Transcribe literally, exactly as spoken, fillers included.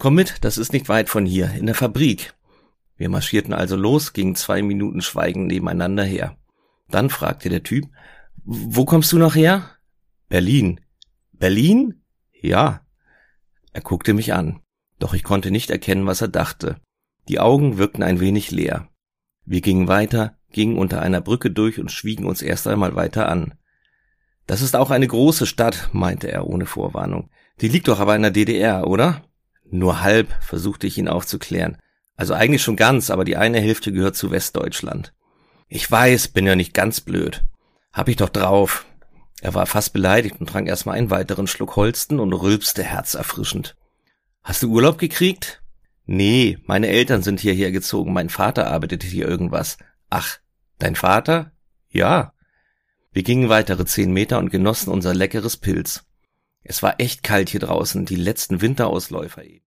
Komm mit, das ist nicht weit von hier, in der Fabrik. Wir marschierten also los, gingen zwei Minuten schweigend nebeneinander her. Dann fragte der Typ, wo kommst du noch her? Berlin. Berlin? Ja. Er guckte mich an, doch ich konnte nicht erkennen, was er dachte. Die Augen wirkten ein wenig leer. Wir gingen weiter, gingen unter einer Brücke durch und schwiegen uns erst einmal weiter an. Das ist auch eine große Stadt, meinte er ohne Vorwarnung. Die liegt doch aber in der D D R, oder? Nur halb, versuchte ich ihn aufzuklären. Also eigentlich schon ganz, aber die eine Hälfte gehört zu Westdeutschland. Ich weiß, bin ja nicht ganz blöd. Hab ich doch drauf. Er war fast beleidigt und trank erstmal einen weiteren Schluck Holsten und rülpste herzerfrischend. Hast du Urlaub gekriegt? Nee, meine Eltern sind hierher gezogen, mein Vater arbeitet hier irgendwas. Ach, dein Vater? Ja. Wir gingen weitere zehn Meter und genossen unser leckeres Pilz. Es war echt kalt hier draußen, die letzten Winterausläufer eben.